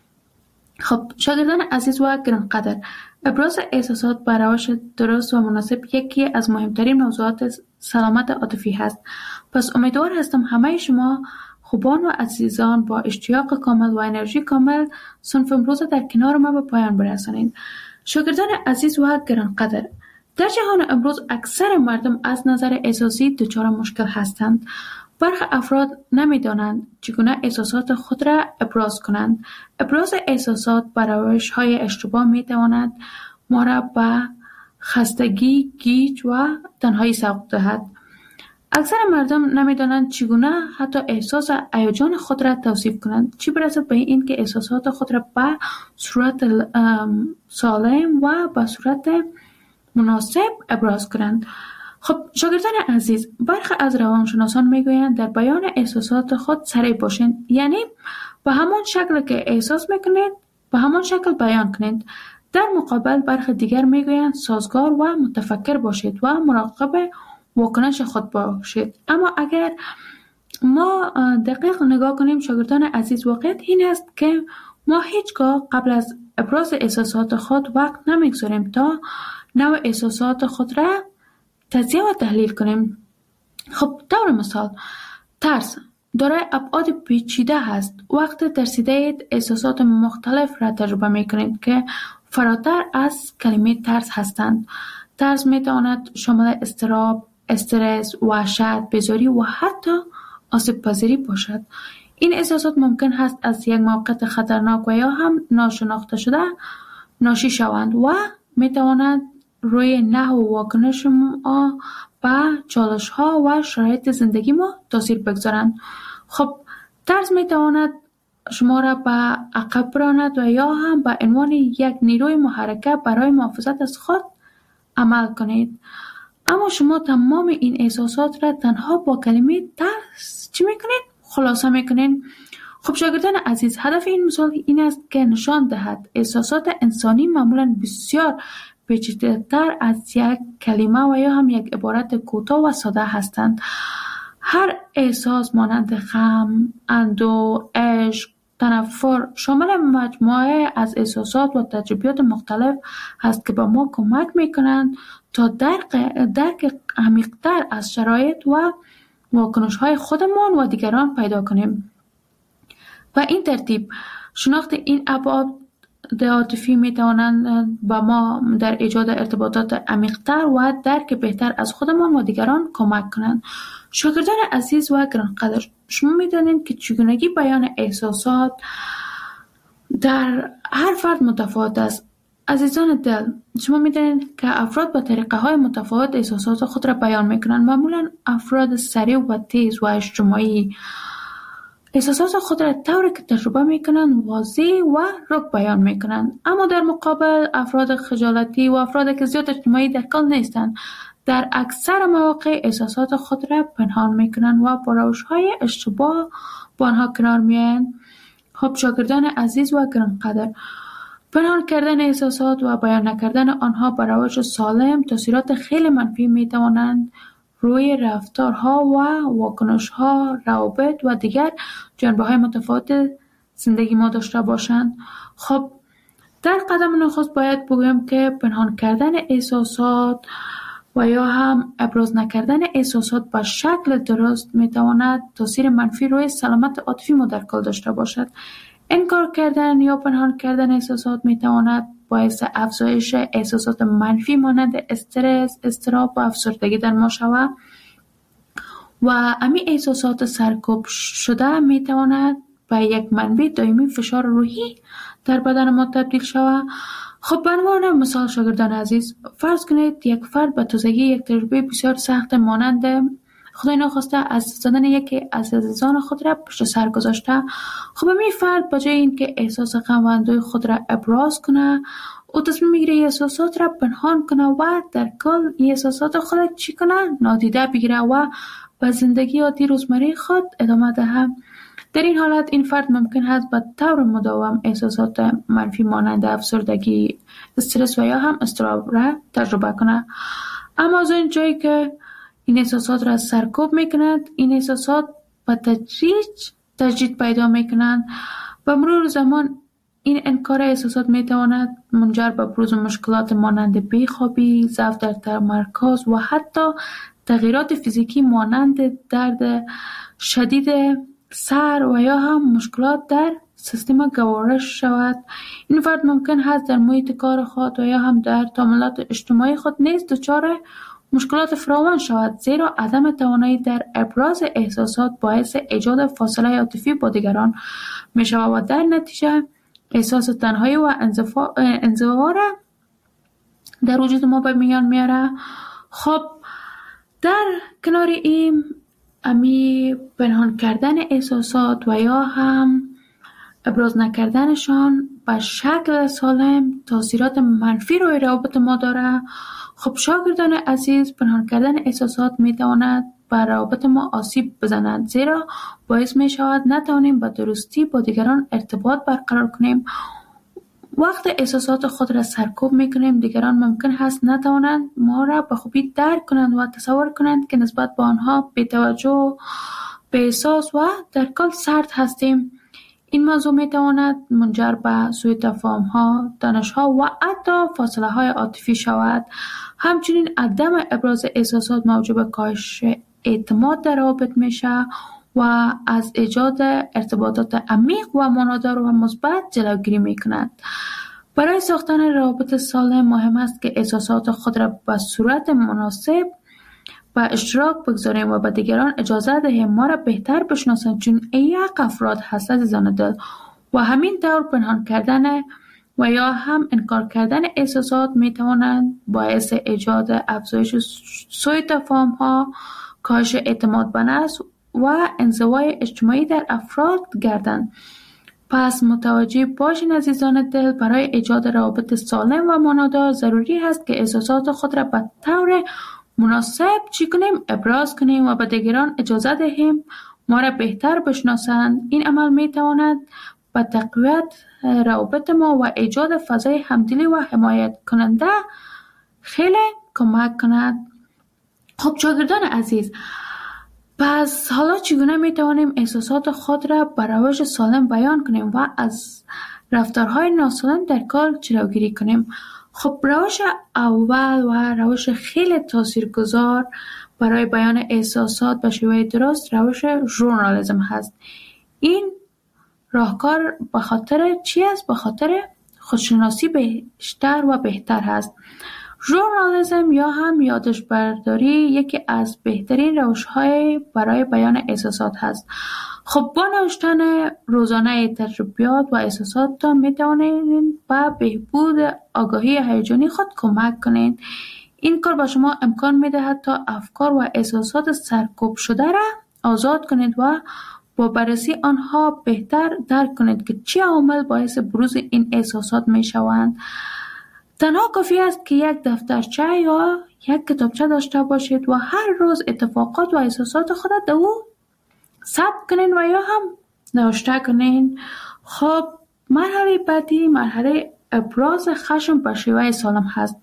S3: خب شاگردان عزیز و گرانقدر، ابراز احساسات به روش درست و مناسب یکی از مهمترین موضوعات سلامت عاطفی هست. پس امیدوار هستم همه شما خوبان و عزیزان با اشتیاق کامل و انرژی کامل صنف امروز در کنار ما به پایان برسانید. شاگردان عزیز و گرانقدر، در جهان امروز اکثر مردم از نظر احساسی دچار مشکل هستند. برخی افراد نمی‌دانند چگونه احساسات خود را ابراز کنند. ابراز احساسات به روش‌های اشتباه می‌تواند ما را به خستگی، گیج و تنهایی سوق دهد. اکثر مردم نمی‌دانند چگونه حتی احساس هیجان خود را توصیف کنند، چه برسد به این که احساسات خود را به صورت سالم و به صورت مناسب ابراز کنند. خب شاگردان عزیز، برخی از روانشناسان میگویند در بیان احساسات خود سریع باشید، یعنی به همان شکل که احساس میکنید به همان شکل بیان کنید. در مقابل برخی دیگر میگویند سازگار و متفکر باشید و مراقب واکنش خود باشید. اما اگر ما دقیق نگاه کنیم شاگردان عزیز، واقعیت این است که ما هیچگاه قبل از ابراز احساسات خود وقت نمیگذاریم تا نوع احساسات خود را تجزیه و تحلیل کنیم. خب طور مثال، ترس دارای ابعاد پیچیده هست. وقتی ترسیدید احساسات مختلف را تجربه میکنید که فراتر از کلمه ترس هستند. ترس میتواند شامل اضطراب، استرس، وحشت، بیزاری و حتی آسیب پذیری باشد. این احساسات ممکن است از یک موقعیت خطرناک و یا هم ناشناخته شده ناشی شوند و میتواند روی نحو و واکنش ما و چالش ها و شرایط زندگی ما تاثیر بگذارند. خب ترس میتواند شما را به عقب براند و یا هم به عنوان یک نیروی محرکه برای محافظت از خود عمل کنید. اما شما تمام این احساسات را تنها با کلمه ترس چی میکنید؟ خلاصه میکنید. خب شاگردان عزیز، هدف این مثال این است که نشان دهد احساسات انسانی معمولا بسیار پیچیده‌تر از یک کلمه و یا هم یک عبارت کوتاه و ساده هستند. هر احساس مانند غم، اندوه، عشق، تنفر شامل مجموعه از احساسات و تجربیات مختلف هست که به ما کمک میکنند تا درک عمیق‌تر از شرایط و واکنش‌های خودمان و دیگران پیدا کنیم. و این ترتیب شناخت این ابعاد عاطفی میتوانند به ما در ایجاد ارتباطات عمیق‌تر و درک بهتر از خودمان و دیگران کمک کنند. شاگردان عزیز و گرانقدر، شما میدانید که چگونگی بیان احساسات در هر فرد متفاوت است. عزیزان دل، شما میدانید که افراد با طریقه های متفاوت احساسات خود را بیان میکنند. معمولا افراد سریع و تیز و اجتماعی احساسات خود را طوری که تجربه میکنند واضح و رک بیان میکنند، اما در مقابل افراد خجالتی و افرادی که زیاد اجتماعی در کل نیستند در اکثر مواقع احساسات خود را پنهان میکنند و با روش‌های اشتباه با آنها کنار میآیند. خب شاگردان عزیز و گرانقدر، پنهان کردن احساسات و بیان نکردن آنها به روش سالم تاثیرات خیلی منفی میتوانند روی رفتارها و واکنش‌ها، روابط و دیگر جنبه‌های متفاوت زندگی ما داشته باشند. خب در قدم نخست باید بگویم که پنهان کردن احساسات و یا هم ابراز نکردن احساسات به شکل درست میتواند تاثیر منفی روی سلامت عاطفی ما در کل داشته باشد. انکار کردن یا پنهان کردن احساسات میتواند باعث افزایش احساسات منفی مانند استرس، اضطراب و افسردگی در ما شود و امی احساسات سرکوب شده میتواند به یک منبع دائمی فشار روحی در بدن ما تبدیل شود. خب به عنوان مثال شاگردان عزیز، فرض کنید یک فرد به تازگی یک تجربه بسیار سخت مانند خدای ناخواسته از دادن یکی از عزیزان خود را پشت سر گذاشته. خب این فرد به جای اینکه احساس غم و اندوه خود را ابراز کنه، او تصمیم میگیره احساسات را پنهان کنه و در کل احساسات خود را چی کنه؟ نادیده بگیره و به زندگی عادی روزمره خود ادامه دهد. در این حالت این فرد ممکن است به طور مداوم احساسات منفی مانند افسردگی، استرس و یا هم اضطراب را تجربه کنه. اما از این جایی که این احساسات را سرکوب میکنند، این احساسات به تدریج تجدید پیدا میکنند. با مرور زمان این انکار احساسات میتواند منجر به بروز مشکلات مانند بیخوابی، ضعف در تمرکز و حتی تغییرات فیزیکی مانند درد شدید سر و یا هم مشکلات در سیستم گوارش شود. این فرد ممکن است در محیط کار خود و یا هم در تعاملات اجتماعی خود نیز دچار مشکلات فراوان شود، زیرا عدم توانایی در ابراز احساسات باعث ایجاد فاصله عاطفی با دیگران می شود و در نتیجه احساس تنهایی و انزوا را در وجود ما به میان میاره. خب در کنار این امی پنهان کردن احساسات و یا هم ابراز نکردنشان به شکل سالم تاثیرات منفی روی روابط ما داره. خب شاگردان عزیز، پنهان کردن احساسات میتواند به روابط ما آسیب بزند، زیرا باعث می شود نتوانیم به درستی با دیگران ارتباط برقرار کنیم. وقت احساسات خود را سرکوب میکنیم، دیگران ممکن است نتوانند ما را به خوبی درک کنند و تصور کنند که نسبت به آنها بی‌توجه، بی‌احساس و در کل سرد هستیم. این موضوع میتواند منجر به سوء تفاهم‌ها، تنش‌ها و حتی فاصله‌های عاطفی شود. همچنین عدم ابراز احساسات موجب کاهش اعتماد در روابط میشه و از ایجاد ارتباطات عمیق و معنادار و مثبت جلوگیری میکند. برای ساختن روابط سالم مهم است که احساسات خود را به صورت مناسب به اشتراک بگذاریم و به دیگران اجازه دهیم ما را بهتر بشناسند، چون یک افراد هست عزیزان دل و همین طور پنهان کردن و یا هم انکار کردن احساسات میتوانند باعث ایجاد افزایش سوء تفاهم‌ها، کاهش اعتماد به نفس و انزوای اجتماعی در افراد گردند. پس متوجه باشین عزیزان دل، برای ایجاد روابط سالم و معنادار ضروری است که احساسات خود را به طور مناسب چی کنیم؟ ابراز کنیم و به دیگران اجازه دهیم ما را بهتر بشناسند. این عمل میتواند به تقویت روابط ما و ایجاد فضای همدلی و حمایت کننده خیلی کمک کند. خب شاگردان عزیز، پس حالا چگونه می توانیم احساسات خود را به روش سالم بیان کنیم و از رفتارهای ناسالم در کار جلوگیری کنیم؟ خب روش اول و روش خیلی تاثیرگذار برای بیان احساسات به شیوه درست روش ژورنالیسم هست. این راهکار به خاطر چی است؟ به خاطر خودشناسی بیشتر و بهتر هست. ژورنالیسم یا هم یادداشت برداری یکی از بهترین روش‌های برای بیان احساسات هست. خب با نوشتن روزانه تجربیات و احساساتتان می توانید به بهبود آگاهی هیجانی خود کمک کنید. این کار به شما امکان می دهد تا افکار و احساسات سرکوب شده را آزاد کنید و با بررسی آنها بهتر درک کنید که چه عوامل باعث بروز این احساسات می شوند. تنها کافی است که یک دفترچه یا یک کتابچه داشته باشید و هر روز اتفاقات و احساسات خود در او ثبت کنین و یا هم نوشته کنین. خب مرحله بعدی مرحله ابراز خشم به شیوه سالم هست.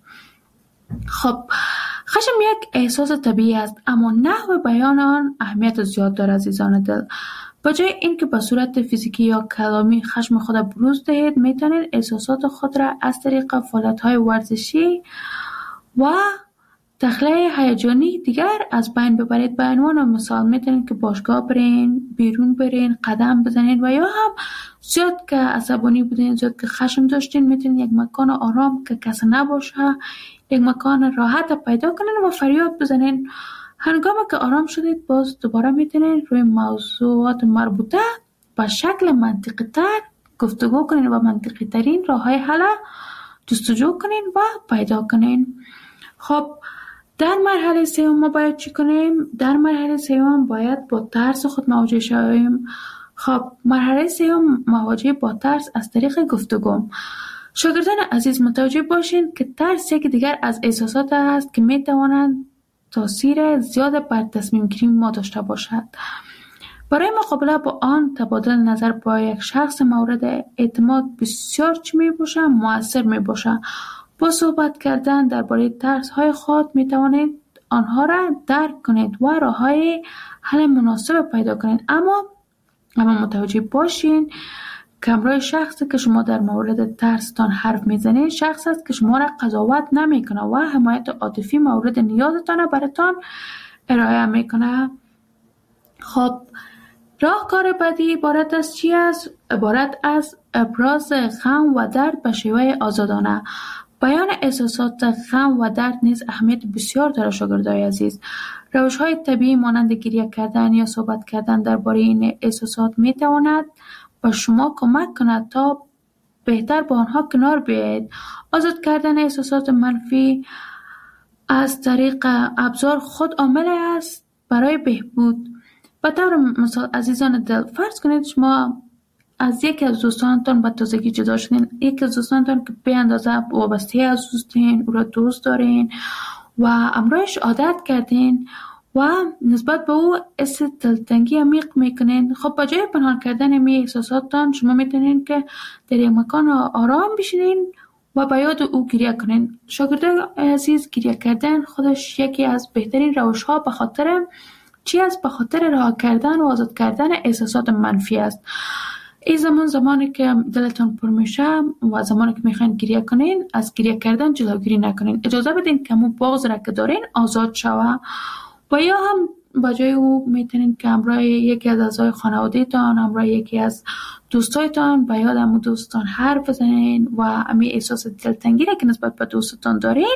S3: خب خشم یک احساس طبیعی است، اما نحو بیان آن اهمیت زیاد دارد عزیزان دل. بجای اینکه به صورت فیزیکی یا کلامی خشم خود بروز دهید، میتونید احساسات خود را از طریق فعالیت‌های ورزشی و تخلیه هیجانی دیگر از بین ببرید. به عنوان مثال میتونید که باشگاه برین، بیرون برین، قدم بزنید و یا هم زیاد که عصبانی بودین، زیاد که خشم داشتین، میتونید یک مکان آرام که کسی نباشه، یک مکان راحت پیدا کنین و فریاد بزنین. هنگامی که آرام شدید باز دوباره میتونید روی موضوعات مربوطه به شکل منطقی تر گفتگو کنین و منطقی ترین راه های حل جستجو کنین و پیدا کنین. خب در مرحله سوم ما باید چی کنیم؟ در مرحله سوم باید با ترس خود مواجه شویم. خب مرحله سوم مواجهه با ترس از طریق گفتگو. شاگردان عزیز متوجه باشین که ترس یکی دیگر از احساسات است که میتوانند تاثیر زیاد بر تصمیم گیری ما داشته باشد. برای مقابله با آن تبادل نظر با یک شخص مورد اعتماد بسیار چی می باشه؟ مؤثر می باشه. با صحبت کردن درباره ترس های خود می توانید آنها را درک کنید و راه های حل مناسب پیدا کنید. اما متوجه باشین که همراه شخصی که شما در مورد ترستان حرف میزنید شخص است که شما را قضاوت نمیکنه و حمایت عاطفی مورد نیازتان را براتان ارائه میکنه. خب راهکار بعدی عبارت از چی است؟ عبارت از ابراز غم و درد به شیوه آزادانه. بیان احساسات غم و درد نیز اهمیت بسیار دارد شاگردای عزیز. روش‌های طبیعی مانند گریه کردن یا صحبت کردن درباره این احساسات میتواند به شما کمک کند تا بهتر با آنها کنار بیایید. آزاد کردن احساسات منفی از طریق ابزار خود عامل است برای بهبود. به طور مثال عزیزان دل، فرض کنید شما از یکی از دوستانتان به تازگی جدا شدین، یکی از دوستانتان که به اندازه وابسته از دوستین، او را دوست دارین و امرایش عادت کردین و نسبت به او حس دلتنگی عمیق میکنین. خب با جای پنهان کردن می احساساتتان شما میتونین که در یک مکان آرام بشینین و با یاد او گریه کنین. شاگردان عزیز، گریه کردن خودش یکی از بهترین روش ها به خاطر چی است؟ به خاطر رها کردن و آزاد کردن احساسات منفی است. این زمانی که دلتان پر میشه و زمانی که میخواین گریه کنین، از گریه کردن جلوگیری نکنین. اجازه بدین که همون بغض را که دارین آزاد شوه و یا هم با جای او میتونین که همراه یکی از اعضای خانواده‌تان، همراه یکی از دوستایتان به یاد همون دوستان حرف بزنین و همین احساس دلتنگی را که نسبت به دوستتان دارین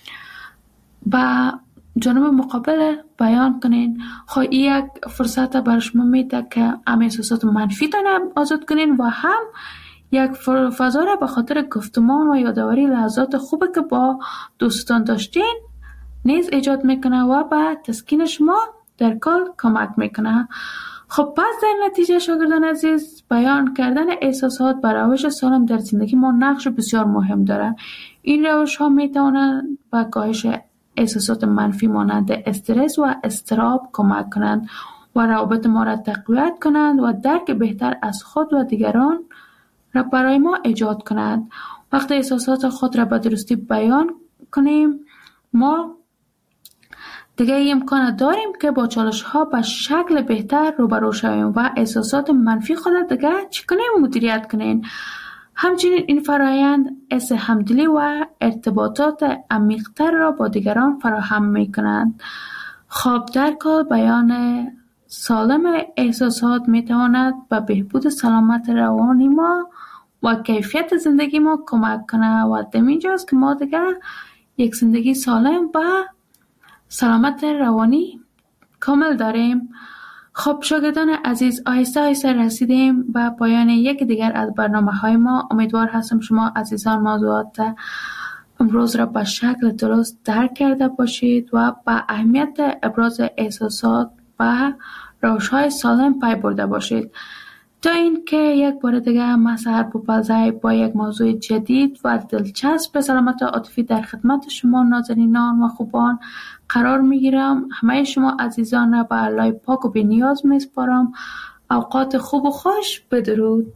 S3: با جانب مقابل بیان کنین. خواهی یک فرصت برای شما میده که هم احساسات منفی تان آزاد کنین و هم یک فضا را به خاطر گفتمان و یادآوری لحظات خوبه که با دوستان داشتین نیز ایجاد میکنه و به تسکین شما در کار کمک میکنه. خب پس در نتیجه شاگردان عزیز، بیان کردن احساسات بر روش سالم در زندگی ما نقش بسیار مهم داره. این روش ها میتونن به کاهش احساسات منفی مانند استرس و اضطراب کمک کنند و روابط ما را تقویت کنند و درک بهتر از خود و دیگران را برای ما ایجاد کنند. وقتی احساسات خود را به درستی بیان کنیم، ما دیگه این امکان داریم که با چالش ها به شکل بهتر روبرو شویم و احساسات منفی خود دیگه چکنیم مدیریت کنیم. همچنین این فرایند حس همدلی و ارتباطات عمیق‌تر را با دیگران فراهم می‌کنند. خواب درک و بیان سالم احساسات می‌تواند به بهبود سلامت روانی ما و کیفیت زندگی ما کمک کنه و همینجاست که ما دیگه یک زندگی سالم و سلامت روانی کامل داریم. خب شاگردان عزیز، آهسته آهسته رسیدیم به پایان یک دیگر از برنامه‌های ما. امیدوار هستم شما عزیزان موضوعات امروز را به شکل درست درک کرده باشید و به اهمیت ابراز احساسات و روش‌های سالم پی برده باشید. تا اینکه یک بار دیگر من سحر بوپلزی با یک موضوع جدید و دلچسب به سلامت عاطفی در خدمت شما نازنینان و خوبان قرار میگیرم. همه شما عزیزان را به الله پاک و بی‌نیاز میسپارم. اوقات خوب و خوش. بدرود.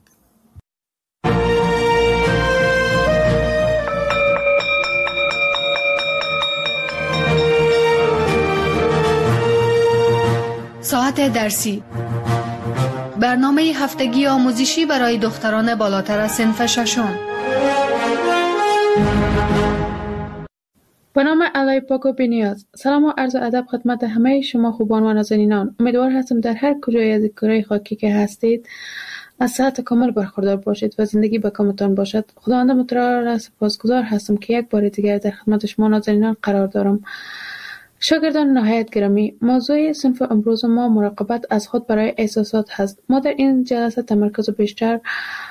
S1: ساعت درسی، برنامه هفتگی آموزشی برای دختران بالاتر از صنف ششم.
S3: به نام الله پاک و بی‌نیاز. سلام و عرض ادب خدمت همه شما خوبان و نازنینان. امیدوار هستم در هر کجای از کره خاکی که هستید از صحت کامل برخوردار باشید و زندگی به کامتان باشد. خداوند متعال را سپاسگزار هستم که یک بار دیگر در خدمت شما نازنینان قرار دارم. شاگردان نهایت گرامی، موضوع صنف امروز ما مراقبت از خود برای احساسات هست. ما در این جلسه تمرکز بیشتر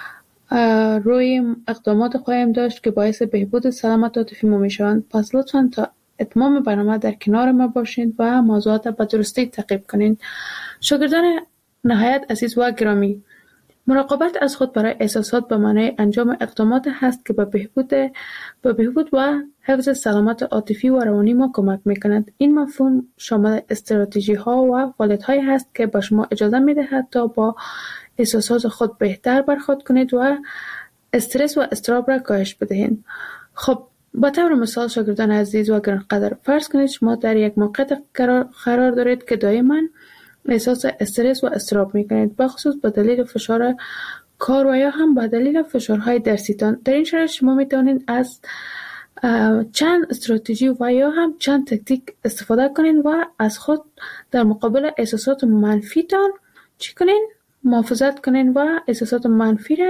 S3: روی اقدامات خواهیم داشت که باعث بهبود سلامت عاطفی ما میشوند. پس لطفاً تا اتمام برنامه در کنار ما باشید و موضوعات به درستی تعقیب کنید. شاگردان نهایت عزیز و گرامی، مراقبت از خود برای احساسات به معنای انجام اقدامات هست که به بهبود و حفظ سلامت عاطفی و روانی ما کمک می‌کند. این مفهوم شامل استراتژی‌ها و فعالیت‌هایی هست که به شما اجازه می‌دهد تا با احساسات خود بهتر برخورد کنید و استرس و اضطراب را کاهش بدهید. خب به طور مثال شاگردان عزیز و گرانقدر، فرض کنید شما در یک موقعیت قرار دارید که دائما احساس استرس و اضطراب می‌کنید، بخصوص به دلیل فشار کار و یا هم به دلیل فشارهای درسیتان. در این شرایط شما می‌توانید از چند استراتژی و یا هم چند تکتیک استفاده کنید و از خود در مقابل احساسات منفیتان چی کنید؟ محافظت کنید و احساسات منفی را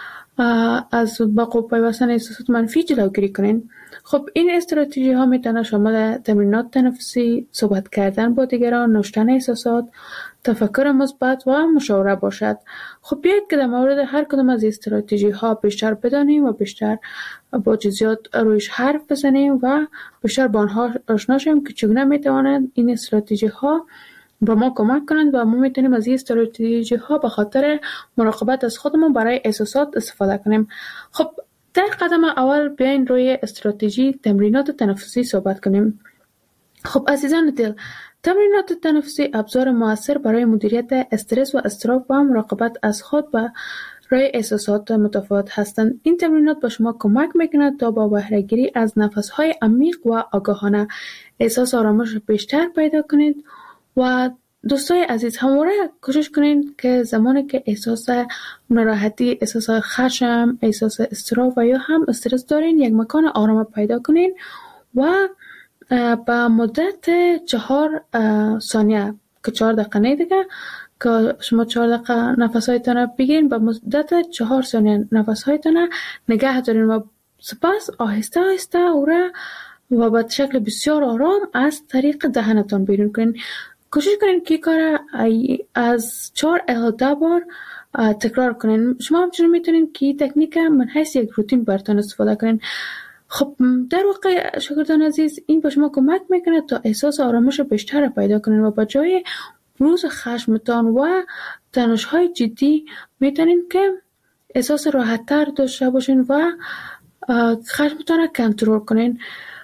S3: از بقا پیوستن احساسات منفی جلوگیری کنید. خب این استراتژی ها میتونه شامل تمرینات تنفسی، صحبت کردن با دیگران، نوشتن احساسات، تفکر مثبت و مشاوره باشد. خب بیایید که در مورد هر کدام از استراتژی ها بیشتر بدانیم و بیشتر با جزئیات رویش حرف بزنیم و بیشتر با آنها آشنا شویم که چگونه میتوانند این استراتژی ها با ما کمک کنند و ما میتونیم از این استراتژی ها به خاطر مراقبت از خودمون برای احساسات استفاده کنیم. خب در قدم اول بیاین روی استراتژی تمرینات تنفسی صحبت کنیم. خب عزیزان دل، تمرینات تنفسی ابزار مؤثر برای مدیریت استرس و اضطراب و مراقبت از خود و روی احساسات متفاوت هستند. این تمرینات به شما کمک میکنند تا با بهره گیری از نفس‌های عمیق و آگاهانه احساس آرامش بیشتر پیدا کنید. و دوستای عزیز، همواره کوشش کنید که زمانی که احساس ناراحتی، احساس خشم، احساس اضطراب و یا هم استرس دارین، یک مکان آرام پیدا کنین و با مدت 4 ثانیه که 4 دقیقه نه دیگه، که شما 4 دقیقه نفس‌هایتان را بگیرین، با مدت 4 ثانیه نفس‌هایتان نگه دارین و سپس آهسته آهسته او را و به شکل بسیار آرام از طریق دهنتان بیرون کنین. کوشش کنین که کار از 4 الی 10 بار تکرار کنین. شما همچنین میتونین که تکنیک من حیث یک روتین براتون استفاده کنین. خب در واقع شاگردان عزیز، این به شما کمک میکنه تا احساس آرامش بیشتر پیدا کنین و با جای بروز خشمتان و تنش‌های جدی میتونین که احساس راحت تر داشته باشین و خشمتان را کنترل کنین. خب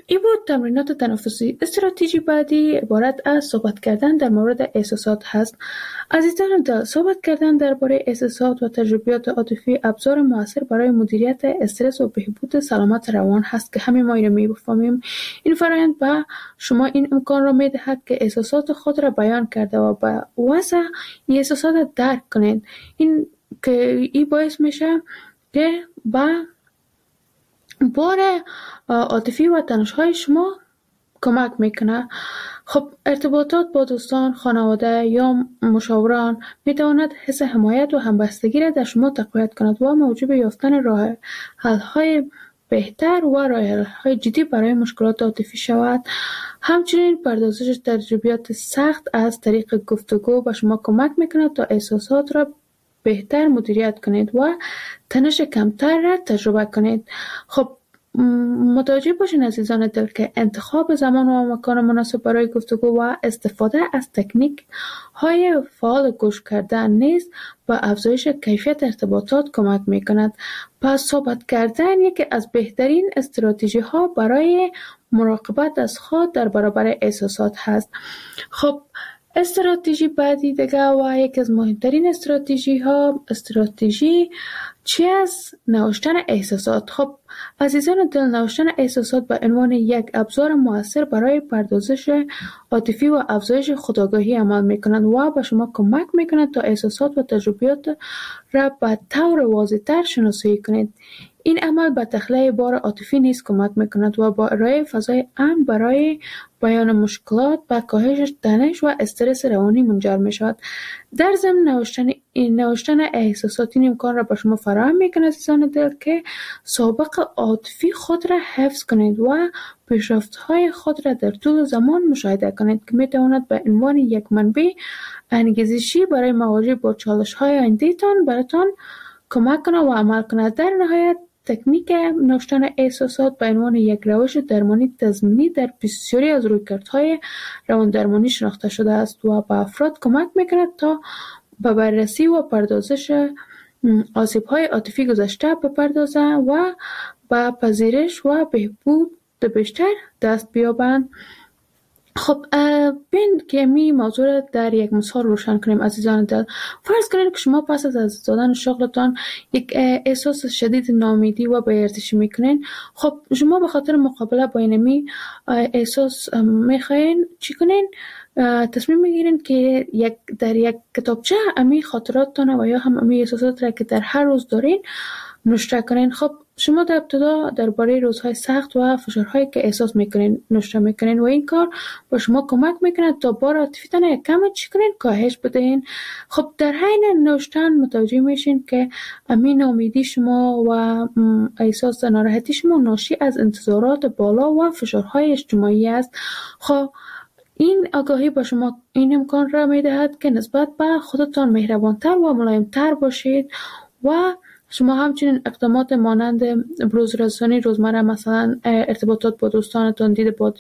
S3: این بود تمرینات تنفسی. استراتژی بعدی عبارت از صحبت کردن در مورد احساسات هست. عزیزان دل، صحبت کردن درباره احساسات و تجربیات عاطفی ابزار موثر برای مدیریت استرس و بهبود سلامت روان هست که همه ما اینو می‌فهمیم. این فرآیند به شما این امکان را می‌دهد که احساسات خود را بیان کرده و به وضع این احساسات درک کنید. این باعث میشه که با بار عاطفی و تنش‌های شما کمک میکنه. خب ارتباطات با دوستان، خانواده یا مشاوران میتواند حس حمایت و همبستگی را در شما تقویت کند و موجب یافتن راه حل‌های بهتر و راه حل‌های جدی برای مشکلات عاطفی شود. همچنین پردازش تجربیات سخت از طریق گفتگو به شما کمک میکند تا احساسات را بهتر مدیریت کنید و تنش کمتر را تجربه کنید. خب متوجه باشین عزیزان دل که انتخاب زمان و مکان مناسب برای گفتگو و استفاده از تکنیک های فعال گوش کردن نیز به افزایش کیفیت ارتباطات کمک می کند. پس صحبت کردن یکی از بهترین استراتژی ها برای مراقبت از خود در برابر احساسات هست. خب استراتژی بعدی دیگه و یکی از مهمترین استراتژی چی از نوشتن احساسات. خب عزیزان دل، نوشتن احساسات به عنوان یک ابزار مؤثر برای پردازش عاطفی و افزایش خودآگاهی عمل می‌کند و به شما کمک می‌کند تا احساسات و تجربیات را به طور واضح‌تر شناسایی کنید. این عمل به تخلیه بار عاطفی نیز کمک می‌کند و با ارائه فضای امن برای بیان مشکلات به کاهش تنش و استرس روانی منجر می‌شود. در ضمن نوشتن احساسات این امکان را به شما فراهم می‌کند عزیزان دل که سابقه عاطفی خود را حفظ کنید و پیشرفت‌های خود را در طول زمان مشاهده کنید که می‌تواند به عنوان یک منبع انگیزشی برای مواجهه با چالش‌های آینده‌تان براتان کمک کنه و عمل کنه. در نهایت تکنیک نوشتن احساسات به عنوان یک روش درمانی تضمینی در بسیاری از رویکردهای رواندرمانی شناخته شده است و به افراد کمک می‌کند تا به بررسی و پردازش آسیب‌های عاطفی گذشته بپردازند و به پذیرش و بهبود بیشتر دست بیابند. خب بین که می موضوع را در یک مثال روشن کنیم عزیزان دل. فرض کنید که شما پس از دست دادن شغلتان یک احساس شدید ناامیدی و بی‌ارزشی میکنین. خب شما به خاطر مقابله با این احساس میخواین چی کنین؟ تصمیم میگیرین که در یک کتابچه امی خاطراتتان و یا هم امی احساسات را که در هر روز دارین نوشته کنین. خب شما در ابتدا درباره روزهای سخت و فشارهایی که احساس میکنین نوشته میکنین و این کار با شما کمک میکنه تا بار عاطفیتان یک کم چی کنین کاهش بدین. خب در حین نوشتن متوجه میشین که امین امیدی شما و احساس ناراحتی شما ناشی از انتظارات بالا و فشارهای اجتماعی است. خب این آگاهی با شما این امکان را میدهد که نسبت به خودتان مهربانتر و ملایمتر باشید و شما همچنین اقدامات مانند بروزرسانی روزمره، مثلا ارتباطات با دوستانتان،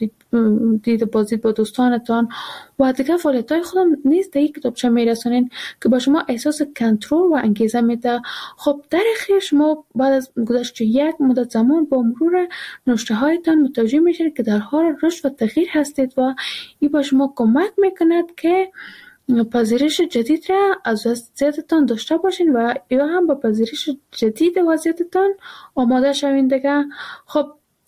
S3: دید بازدید با دوستانتان و دیگر فعالیت‌های خودم نیز در یک کتابچه میرسونین که با شما احساس کنترل و انگیزه میده. خب در اخیر شما بعد از گذشت یک مدت زمان با مرور نوشته هایتان متوجه میشید که در حال رشد و تغییر هستید و این با شما کمک میکند که پذیرش جدید را از وضعیتتان داشته باشین و یا هم با پذیرش جدید وضعیتتان آماده شوین دیگه. خب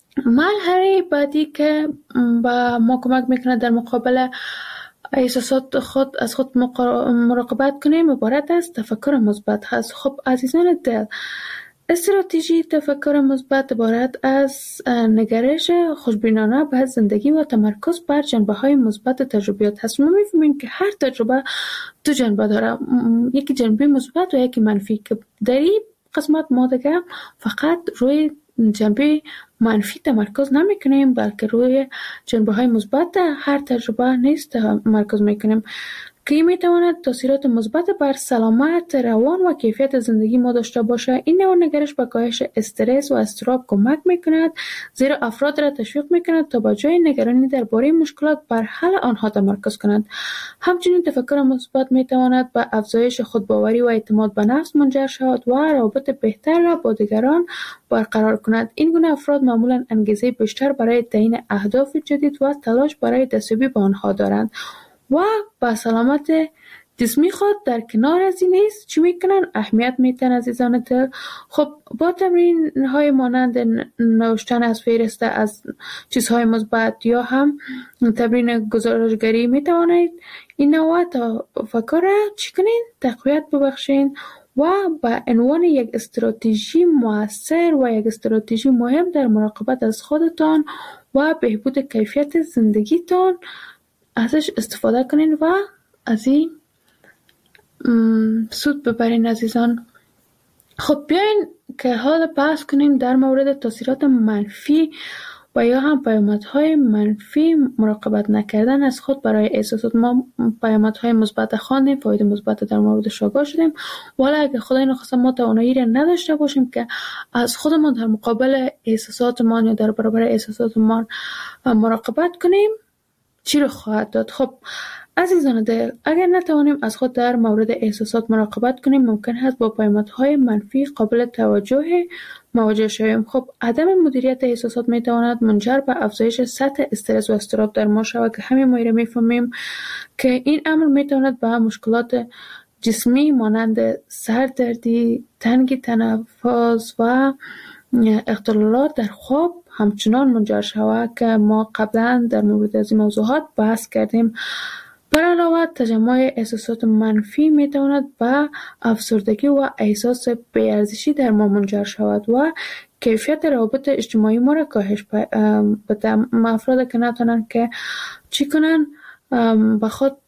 S3: مرحله بعدی که با ما کمک میکنه در مقابل احساسات از خود مراقبت کنیم عبارت از تفکر مثبت هست. خب عزیزان دل، استراتژی تفکر مثبت عبارت از نگرش خوشبینانه به زندگی و تمرکز بر جنبه‌های مثبت تجربیات هست. ما می‌فهمیم که هر تجربه دو جنبه داره، یکی جنبه مثبت و یکی منفی، که در این قسمت ما دیگه فقط روی جنبه منفی تمرکز نمی‌کنیم بلکه روی جنبه‌های مثبت هر تجربه نیز تمرکز می‌کنیم. که این میتواند تاثیرات مثبت بر سلامت روان و کیفیت زندگی ما داشته باشه. این نوع نگرش به کاهش استرس و اضطراب کمک میکند، زیرا افراد را تشویق میکند تا به جای نگرانی درباره مشکلات بر حل آنها تمرکز کنند. همچنین تفکر مثبت میتواند به افزایش خودباوری و اعتماد به نفس منجر شود و روابط بهتر را با دیگران برقرار کند. این گونه افراد معمولا انگیزه بیشتر برای تعیین اهداف جدید و تلاش برای دستیابی به آنها دارند و با سلامت جسمی خود در کنار از این نیز چی میکنن؟ اهمیت میتن عزیزان دل. خب با تمرین های مانند نوشتن از فهرست از چیزهای مثبت یا هم تمرین گزارشگری میتوانید این نوع تفکر را چی کنین؟ تقویت ببخشین و به عنوان یک استراتژی مؤثر و یک استراتژی مهم در مراقبت از خودتان و بهبود کیفیت زندگیتان ازش استفاده کنین و از این سود ببرین عزیزان. خب بیاین که حال بحث کنیم در مورد تاثیرات منفی و یا هم پیامدهای منفی مراقبت نکردن از خود برای احساسات. ما پیامدهای مثبت خواندیم، فواید مثبت در موردش آگاه شدیم، ولی اگه خدای نخواسته ما توانایی را نداشته باشیم که از خودمان در مقابل احساساتمان یا در برابر احساساتمان مراقبت کنیم، چی رو خواهد داد؟ خب عزیزان دل، اگر نتوانیم از خود در مورد احساسات مراقبت کنیم، ممکن است با پیامدهای منفی قابل توجه مواجه شویم. خب عدم مدیریت احساسات میتواند منجر به افزایش سطح استرس و اضطراب در ما شود که همه ما میفهمیم که این امر میتواند به مشکلات جسمی مانند سردردی، تنگی تنفس و اختلالات در خواب همچنان منجر شود که ما قبلا در مورد از این موضوعات بحث کردیم. بر علاوه تجمع احساسات منفی میتواند به افسردگی و احساس بی‌ارزشی در ما منجر شود و کیفیت روابط اجتماعی ما را کاهش بده. افراد که نتونن که چی کنن به خود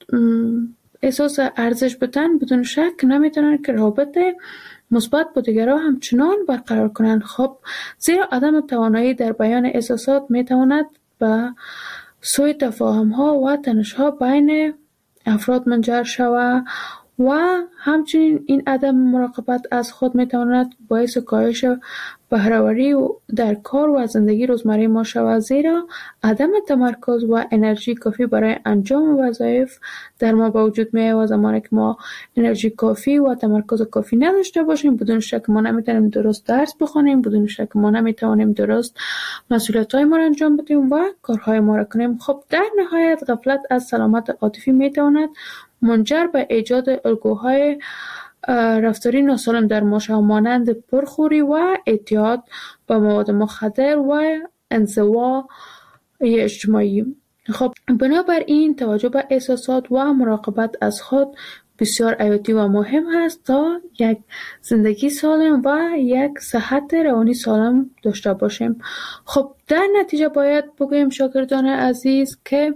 S3: احساس ارزش بدن، بدون شک نمیتونن که روابط مثبت با دیگران همچنان برقرار کنند. خب زیرا عدم توانایی در بیان احساسات میتواند به سوء تفاهم ها و تنش ها بین افراد منجر شود و همچنین این عدم مراقبت از خود میتواند باعث کاهش بهره‌وری در کار و زندگی روزمره ما شود، زیرا عدم تمرکز و انرژی کافی برای انجام وظایف در ما به وجود میاد و زمانی که ما انرژی کافی و تمرکز کافی نداشته باشیم، بدون شک ما نمیتونیم درست درس بخونیم، بدون شک ما نمیتونیم درست مسئولیت‌های ما را انجام بدیم و کارهای ما را کنیم. خب در نهایت غفلت از سلامت عاطفی میتواند منجر به ایجاد الگوهای رفتاری ناسالم در ما شود، مانند پرخوری و اعتیاد به مواد مخدر و انزوا اجتماعی. خب بنابراین توجه به احساسات و مراقبت از خود بسیار حیاتی و مهم است تا یک زندگی سالم و یک صحت روانی سالم داشته باشیم. خب در نتیجه باید بگویم شاگردان عزیز که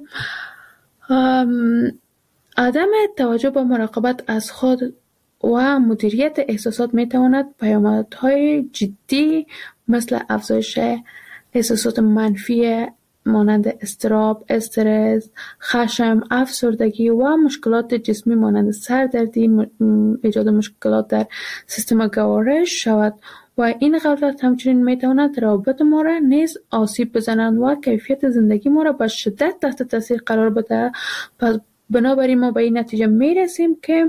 S3: عدم توجه به مراقبت از خود و مدیریت احساسات میتواند پیامدهای جدی مثل افزایش احساسات منفی مانند اضطراب، استرس، خشم، افسردگی و مشکلات جسمی مانند سردردی، ایجاد مشکلات در سیستم گوارش شود و این غفلت همچنین میتواند روابط ما را نیز آسیب بزنند و کیفیت زندگی ما را به شدت تحت تاثیر قرار بده. پس بنابراین ما به این نتیجه میرسیم که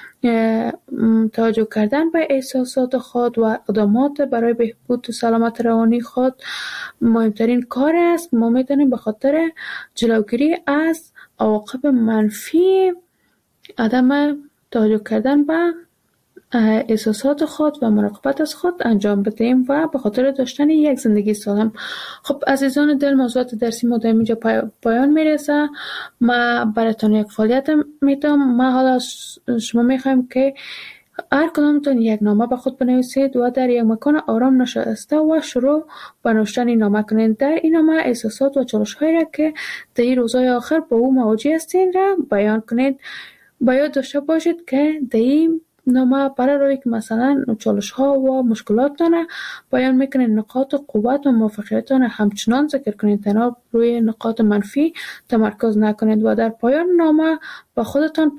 S3: توجه کردن به احساسات خود و اقدامات برای بهبود سلامت روانی خود مهمترین کار است. ما میتونیم به خاطر جلوگیری از عواقب منفی عدم توجه کردن به احساسات خود و مراقبت از خود انجام بدهیم و به خاطر داشتن یک زندگی سالم. خب عزیزان دل، موضوعات درسی ما در اینجا پایان میرسه. ما براتون یک فعالیت میدم. ما حالا شما میخوایم که هر کدامتون یک نامه به خود بنویسید و در یک مکان آرام نشسته و شروع به نوشتن این نامه کنید. در این نامه احساسات و چالش‌هایی را که در این روزهای آخر با او مواجه هستین را بیان کنید. باید داشته باشید که در این نامه برای روی که مثلا چالش ها و مشکلات دانه بیان میکنین، نقاط قوت و موفقیت دانه همچنان ذکر کنید، تنها روی نقاط منفی تمرکز نکنید و در پایان نامه با خودتان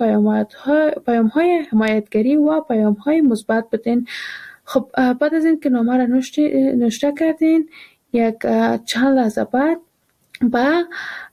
S3: پیام های حمایتگری و پیام های مثبت بدین. خب بعد از این که نامه را نوشته کردین، یک چند لحظه بعد با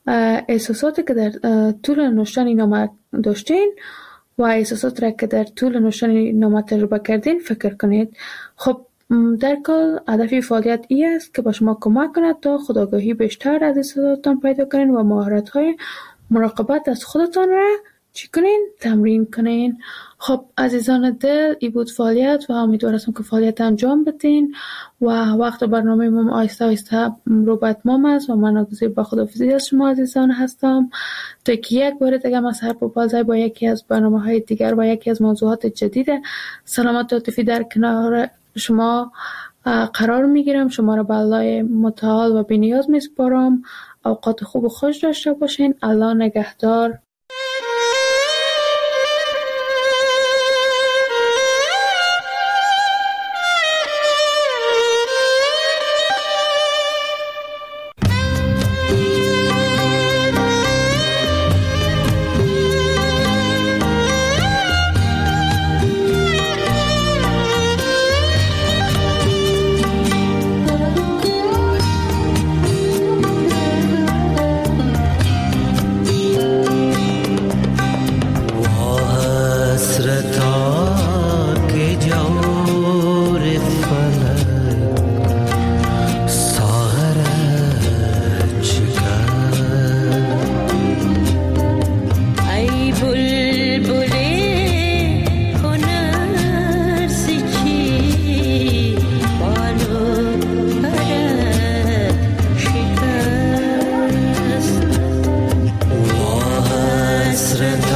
S3: احساساتی که در طول نوشتن نامه داشتین و احساسات را که در طول نوشتن نامه تجربه کردین فکر کنید. خب در کل هدف فعالیت ای است که با شما کمک کند تا خودآگاهی بیشتر از احساساتتان پیدا کنین و مهارت‌های مراقبت از خودتان را چی کنین؟ تمرین کنین. خب عزیزان دل، ای بود فعالیت و امیدوار هستم که فعالیت انجام بدین و وقت برنامه ما آیسته آیسته رو به اتمام است و من ناگزیر با خداحافظی از شما عزیزان هستم تا که یک بار دیگه من سر پوپالزای با یکی از برنامه‌های دیگر و یکی از موضوعات جدید سلامت عاطفی در کنار شما قرار میگیرم. شما را به الله متعال و بی‌نیاز میسپارم. اوقات خوب و خوش داشته باشین. الله نگهدار.
S4: حسرت